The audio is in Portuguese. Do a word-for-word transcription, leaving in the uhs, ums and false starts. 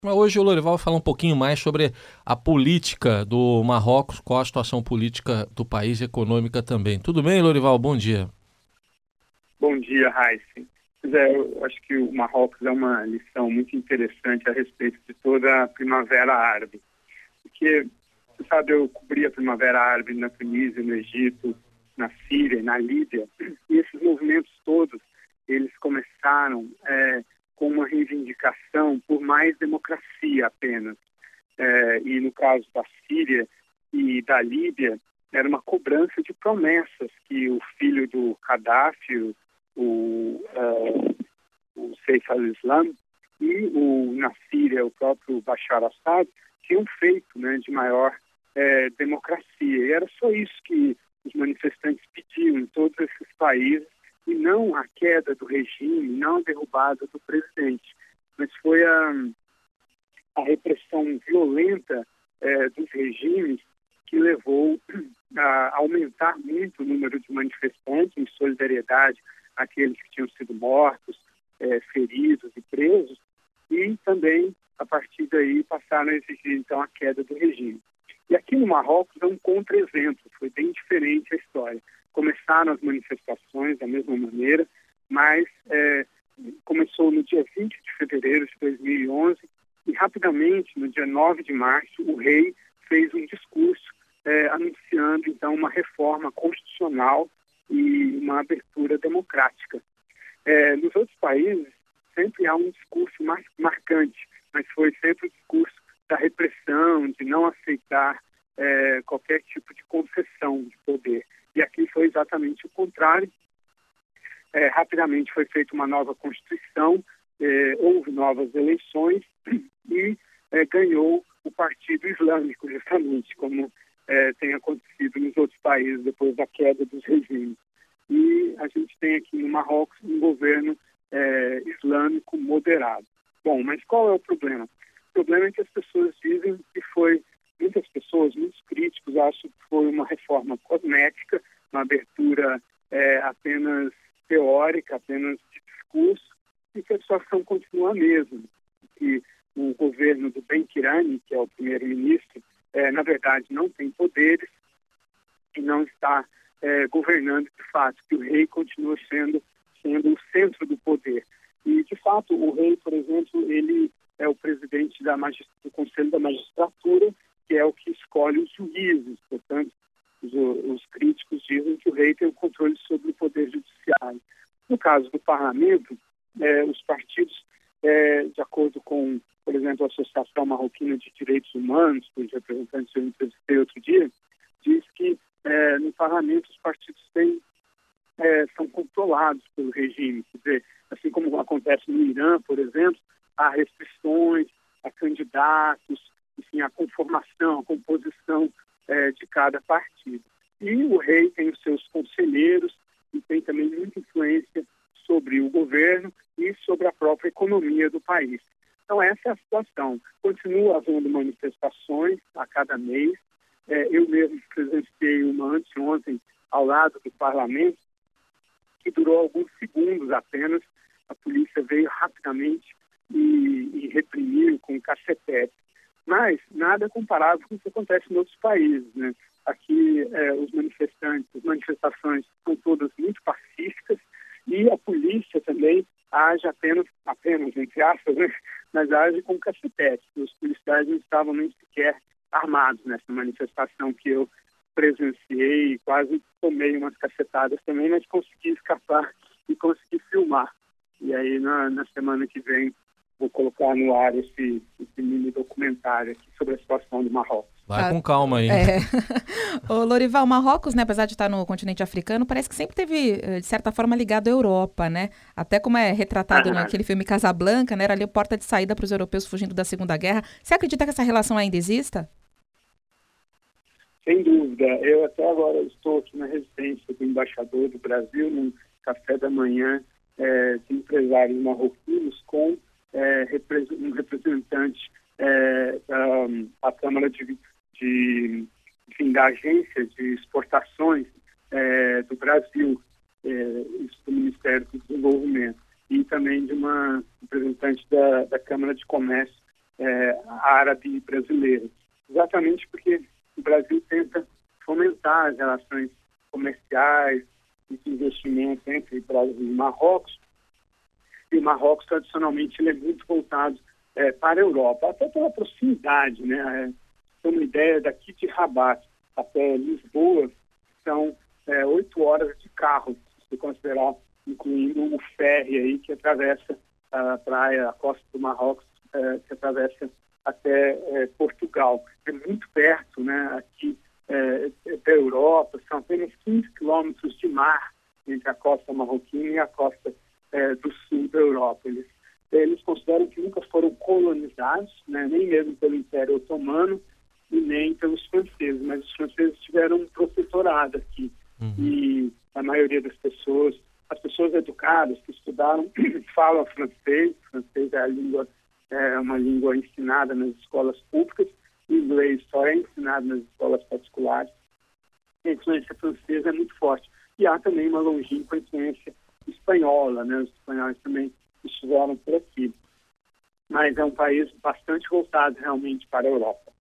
Mas hoje o Lorival vai falar um pouquinho mais sobre a política do Marrocos, qual a situação política do país e econômica também. Tudo bem, Lorival? Bom dia. Bom dia, Raíssa. É, eu acho que o Marrocos é uma lição muito interessante a respeito de toda a Primavera Árabe. Porque, você sabe, eu cobri a Primavera Árabe na Tunísia, no Egito, na Síria, na Líbia. E esses movimentos todos, eles começaram é, com uma reivindicação por mais democracia apenas. É, e no caso da Síria e da Líbia, era uma cobrança de promessas que o filho do Gaddafi, o, o, uh, o Saif al-Islam, e o, na Síria o próprio Bashar al-Assad tinham feito, né, de maior é, democracia. E era só isso que os manifestantes pediam em todos esses países, e não a queda do regime, não a derrubada do presidente. Mas foi a, a repressão violenta é, dos regimes que levou a aumentar muito o número de manifestantes em solidariedade àqueles que tinham sido mortos, é, feridos e presos, e também, a partir daí, passaram a exigir, então, a queda do regime. E aqui no Marrocos é um contra-exemplo, foi bem diferente a história. Começaram as manifestações da mesma maneira, mas é, começou no dia vinte de fevereiro de dois mil e onze, e rapidamente, no dia nove de março, o rei fez um discurso É, anunciando, então, uma reforma constitucional e uma abertura democrática. É, nos outros países, sempre há um discurso mais marcante, mas foi sempre o discurso da repressão, de não aceitar é, qualquer tipo de concessão de poder. E aqui foi exatamente o contrário. É, rapidamente foi feita uma nova Constituição, é, houve novas eleições e é, ganhou o Partido Islâmico, justamente, como É, tem acontecido nos outros países depois da queda dos regimes. E a gente tem aqui no Marrocos um governo é, islâmico moderado. Bom, mas qual é o problema? O problema é que as pessoas dizem que foi, muitas pessoas, muitos críticos acham que foi uma reforma cosmética, uma abertura é, apenas teórica, apenas de discurso, e que a situação continua a mesma. Que o governo do Ben Kirani, que é o primeiro-ministro, É, na verdade, não tem poderes e não está é, governando de fato, que o rei continua sendo, sendo o centro do poder. E, de fato, o rei, por exemplo, ele é o presidente da magist- do Conselho da Magistratura, que é o que escolhe os juízes. Portanto, os, os críticos dizem que o rei tem o controle sobre o poder judiciário. No caso do parlamento, é, os partidos, é, de acordo com, por exemplo, a Associação Marroquina de Direitos Humanos, cujos representantes eu entrevistei outro dia, diz que é, no parlamento os partidos têm, é, são controlados pelo regime. Quer dizer, assim como acontece no Irã, por exemplo, há restrições a candidatos, enfim, a conformação, a composição é, de cada partido. E o rei tem os seus conselheiros e tem também muita influência sobre o governo e sobre a própria economia do país. Então, essa é a situação. Continua havendo manifestações a cada mês. É, eu mesmo presenciei uma anteontem ao lado do parlamento, que durou alguns segundos apenas. A polícia veio rapidamente e, e reprimiu com cacetete. Mas nada comparável com o que acontece em outros países, né? Aqui, é, os manifestantes, as manifestações são todas muito pacíficas e a polícia também age apenas, apenas entre aspas, né? Mas age com cacetete. Os policiais não estavam nem sequer armados nessa manifestação que eu presenciei e quase tomei umas cacetadas também, mas consegui escapar e consegui filmar. E aí, na, na semana que vem, vou colocar no ar esse, esse mini documentário aqui sobre a situação do Marrocos. Vai com calma aí. É. O Lorival, Marrocos, né, apesar de estar no continente africano, parece que sempre teve, de certa forma, ligado à Europa, né? Até como é retratado ah. naquele filme Casablanca, né? Era ali a porta de saída para os europeus fugindo da Segunda Guerra. Você acredita que essa relação ainda exista? Sem dúvida. Eu até agora estou aqui na residência do embaixador do Brasil, num café da manhã é, de empresários marroquinos com é, um representante é, da a Câmara de, de, enfim, da Agência de Exportações é, do Brasil, é, isso do Ministério do Desenvolvimento, e também de uma representante da, da Câmara de Comércio é, é, árabe brasileira. Exatamente porque o Brasil tenta fomentar as relações comerciais e de investimento entre Brasil e Marrocos. E o Marrocos, tradicionalmente, ele é muito voltado é, para a Europa, até pela proximidade, né? Tem uma ideia daqui de Rabat até Lisboa, são é, oito horas de carro, se considerar, incluindo o ferry aí que atravessa a praia, a costa do Marrocos, é, que atravessa até é, Portugal. É muito perto, né? Aqui é, da Europa, são apenas quinze quilômetros de mar entre a costa marroquina e a costa é, do sul da Europa. Eles, eles consideram que nunca foram colonizados, né? Nem mesmo pelo Império Otomano e nem pelos franceses, mas os franceses tiveram um protetorado aqui. Uhum. E a maioria das pessoas, as pessoas educadas que estudaram, falam francês. Francês é a língua, é uma língua ensinada nas escolas públicas, o inglês só é ensinado nas escolas particulares. A influência francesa é muito forte. E há também uma longínqua influência espanhola, né? Os espanhóis também estiveram por aqui. Mas é um país bastante voltado realmente para a Europa.